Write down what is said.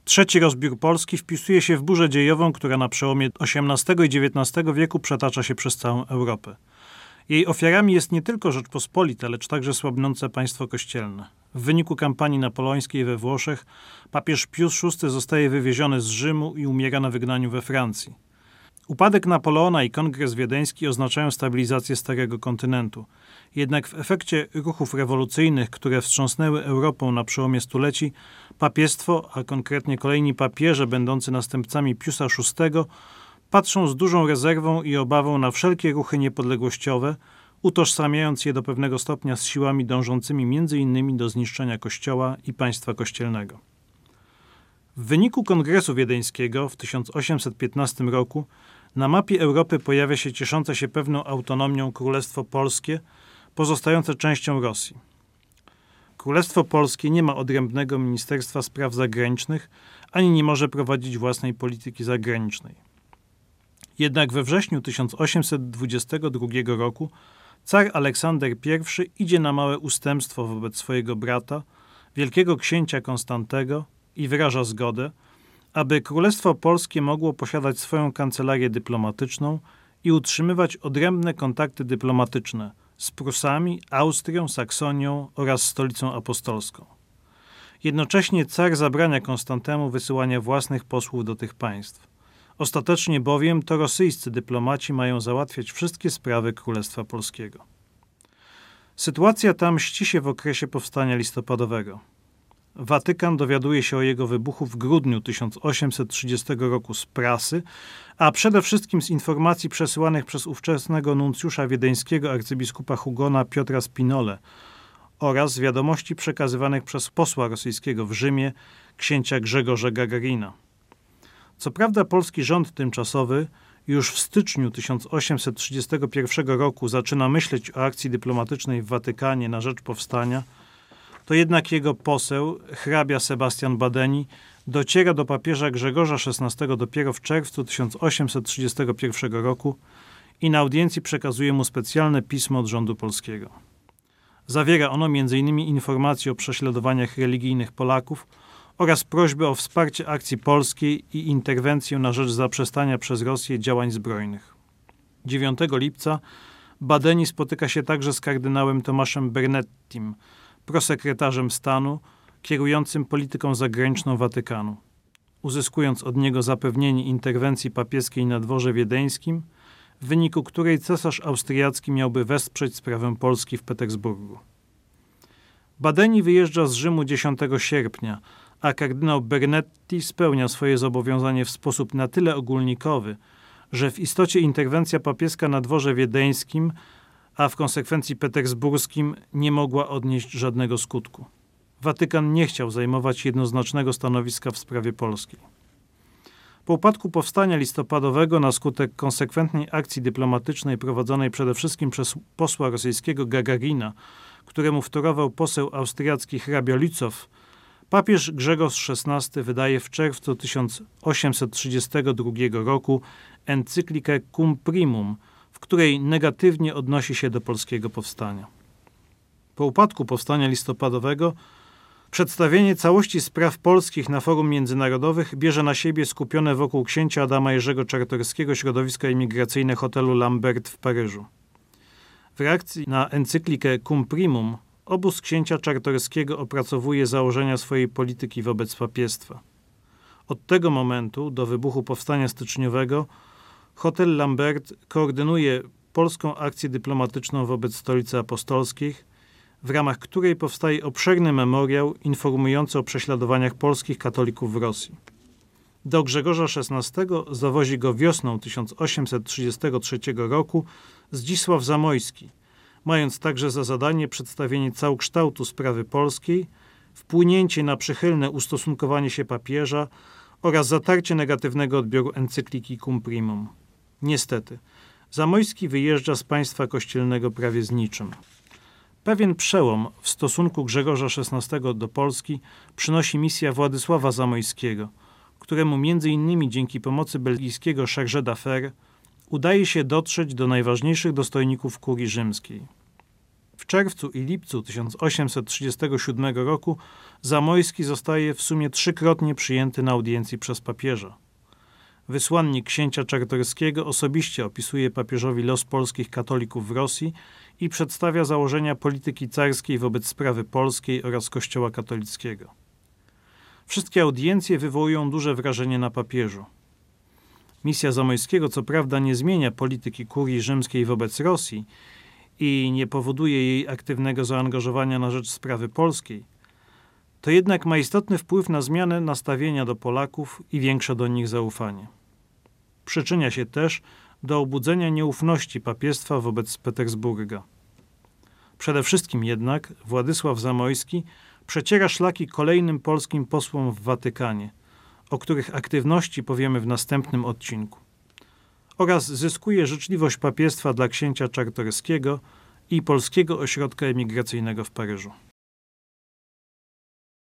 Trzeci rozbiór Polski wpisuje się w burzę dziejową, która na przełomie XVIII i XIX wieku przetacza się przez całą Europę. Jej ofiarami jest nie tylko Rzeczpospolita, lecz także słabnące państwo kościelne. W wyniku kampanii napoleońskiej we Włoszech papież Pius VI zostaje wywieziony z Rzymu i umiera na wygnaniu we Francji. Upadek Napoleona i Kongres Wiedeński oznaczają stabilizację Starego Kontynentu. Jednak w efekcie ruchów rewolucyjnych, które wstrząsnęły Europą na przełomie stuleci, papiestwo, a konkretnie kolejni papieże będący następcami Piusa VI, patrzą z dużą rezerwą i obawą na wszelkie ruchy niepodległościowe, utożsamiając je do pewnego stopnia z siłami dążącymi m.in. do zniszczenia Kościoła i państwa kościelnego. W wyniku Kongresu Wiedeńskiego w 1815 roku na mapie Europy pojawia się cieszące się pewną autonomią Królestwo Polskie, pozostające częścią Rosji. Królestwo Polskie nie ma odrębnego Ministerstwa Spraw Zagranicznych, ani nie może prowadzić własnej polityki zagranicznej. Jednak we wrześniu 1822 roku car Aleksander I idzie na małe ustępstwo wobec swojego brata, wielkiego księcia Konstantego, i wyraża zgodę, aby Królestwo Polskie mogło posiadać swoją kancelarię dyplomatyczną i utrzymywać odrębne kontakty dyplomatyczne z Prusami, Austrią, Saksonią oraz Stolicą Apostolską. Jednocześnie car zabrania Konstantemu wysyłania własnych posłów do tych państw. Ostatecznie bowiem to rosyjscy dyplomaci mają załatwiać wszystkie sprawy Królestwa Polskiego. Sytuacja ta mści się w okresie powstania listopadowego. Watykan dowiaduje się o jego wybuchu w grudniu 1830 roku z prasy, a przede wszystkim z informacji przesyłanych przez ówczesnego nuncjusza wiedeńskiego arcybiskupa Hugona Piotra Spinole oraz z wiadomości przekazywanych przez posła rosyjskiego w Rzymie, księcia Grzegorza Gagarina. Co prawda polski rząd tymczasowy już w styczniu 1831 roku zaczyna myśleć o akcji dyplomatycznej w Watykanie na rzecz powstania, to jednak jego poseł, hrabia Sebastian Badeni, dociera do papieża Grzegorza XVI dopiero w czerwcu 1831 roku i na audiencji przekazuje mu specjalne pismo od rządu polskiego. Zawiera ono m.in. informacje o prześladowaniach religijnych Polaków oraz prośbę o wsparcie akcji polskiej i interwencję na rzecz zaprzestania przez Rosję działań zbrojnych. 9 lipca Badeni spotyka się także z kardynałem Tomaszem Bernettim, prosekretarzem stanu, kierującym polityką zagraniczną Watykanu, uzyskując od niego zapewnienie interwencji papieskiej na dworze wiedeńskim, w wyniku której cesarz austriacki miałby wesprzeć sprawę Polski w Petersburgu. Badeni wyjeżdża z Rzymu 10 sierpnia, a kardynał Bernetti spełnia swoje zobowiązanie w sposób na tyle ogólnikowy, że w istocie interwencja papieska na dworze wiedeńskim, a w konsekwencji petersburskim, nie mogła odnieść żadnego skutku. Watykan nie chciał zajmować jednoznacznego stanowiska w sprawie polskiej. Po upadku powstania listopadowego na skutek konsekwentnej akcji dyplomatycznej prowadzonej przede wszystkim przez posła rosyjskiego Gagarina, któremu wtorował poseł austriacki hrabia Lützow, papież Grzegorz XVI wydaje w czerwcu 1832 roku encyklikę Cum Primum, w której negatywnie odnosi się do polskiego powstania. Po upadku powstania listopadowego przedstawienie całości spraw polskich na forum międzynarodowych bierze na siebie skupione wokół księcia Adama Jerzego Czartoryskiego środowisko emigracyjne hotelu Lambert w Paryżu. W reakcji na encyklikę Cum Primum obóz księcia Czartoryskiego opracowuje założenia swojej polityki wobec papiestwa. Od tego momentu do wybuchu powstania styczniowego hotel Lambert koordynuje polską akcję dyplomatyczną wobec Stolicy Apostolskiej, w ramach której powstaje obszerny memoriał informujący o prześladowaniach polskich katolików w Rosji. Do Grzegorza XVI zawozi go wiosną 1833 roku Zdzisław Zamojski, mając także za zadanie przedstawienie całokształtu sprawy polskiej, wpłynięcie na przychylne ustosunkowanie się papieża oraz zatarcie negatywnego odbioru encykliki Cum Primum. Niestety, Zamojski wyjeżdża z państwa kościelnego prawie z niczym. Pewien przełom w stosunku Grzegorza XVI do Polski przynosi misja Władysława Zamojskiego, któremu m.in. dzięki pomocy belgijskiego Chargé d'Affaires udaje się dotrzeć do najważniejszych dostojników kurii rzymskiej. W czerwcu i lipcu 1837 roku Zamoyski zostaje w sumie 3-krotnie przyjęty na audiencji przez papieża. Wysłannik księcia Czartoryskiego osobiście opisuje papieżowi los polskich katolików w Rosji i przedstawia założenia polityki carskiej wobec sprawy polskiej oraz Kościoła katolickiego. Wszystkie audiencje wywołują duże wrażenie na papieżu. Misja Zamoyskiego co prawda nie zmienia polityki kurii rzymskiej wobec Rosji i nie powoduje jej aktywnego zaangażowania na rzecz sprawy polskiej, to jednak ma istotny wpływ na zmianę nastawienia do Polaków i większe do nich zaufanie. Przyczynia się też do obudzenia nieufności papiestwa wobec Petersburga. Przede wszystkim jednak Władysław Zamoyski przeciera szlaki kolejnym polskim posłom w Watykanie, o których aktywności powiemy w następnym odcinku, oraz zyskuje życzliwość papiestwa dla księcia Czartoryskiego i polskiego ośrodka emigracyjnego w Paryżu.